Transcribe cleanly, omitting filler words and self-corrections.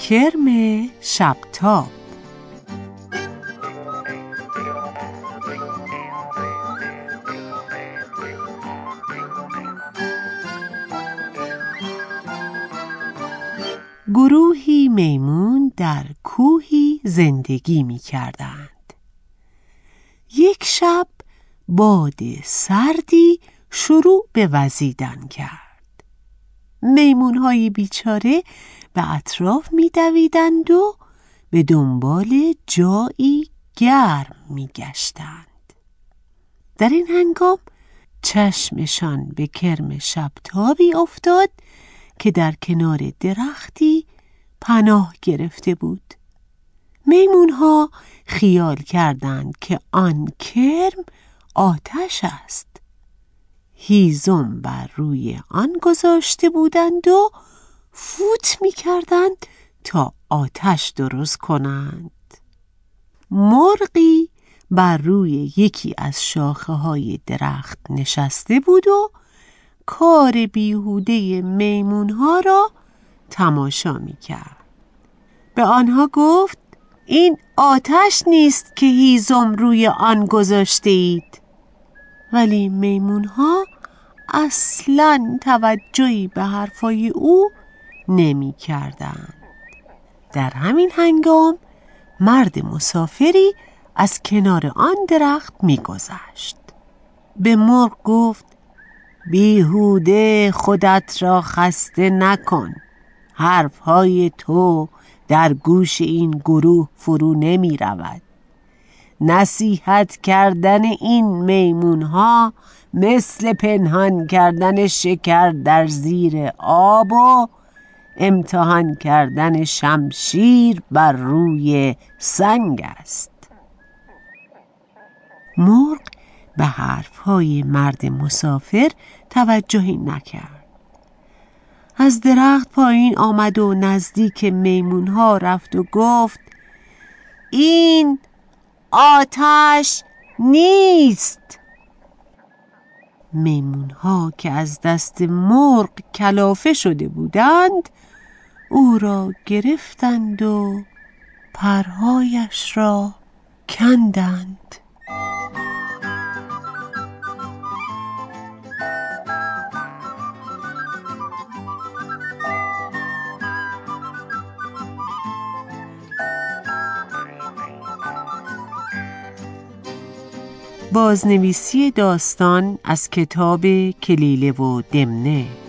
کرم شبتاب. گروهی میمون در کوهی زندگی می کردند. یک شب باد سردی شروع به وزیدن کرد. میمون‌های بیچاره به اطراف می دویدند و به دنبال جایی گرم می گشتند. در این هنگام چشمشان به کرم شبتابی افتاد که در کنار درختی پناه گرفته بود. میمون‌ها خیال کردند که آن کرم آتش است. هیزم بر روی آن گذاشته بودند و فوت می‌کردند تا آتش درست کنند. مرغی بر روی یکی از شاخه‌های درخت نشسته بود و کار بیهوده میمون‌ها را تماشا می‌کرد. به آنها گفت: این آتش نیست که هیزم روی آن گذاشته اید. ولی میمون‌ها اصلاً توجهی به حرفای او نمی‌کردند. در همین هنگام مرد مسافری از کنار آن درخت می‌گذشت. به مرغ گفت: بیهوده خودت را خسته نکن. حرفهای تو در گوش این گروه فرو نمی رود. نصیحت کردن این میمونها مثل پنهان کردن شکر در زیر آب و امتحان کردن شمشیر بر روی سنگ است. مرغ به حرفهای مرد مسافر توجهی نکرد. از درخت پایین آمد و نزدیک میمونها رفت و گفت: این آتش نیست. میمونها که از دست مرغ کلافه شده بودند او را گرفتند و پرهایش را کندند. بازنویسی داستان از کتاب کلیله و دمنه.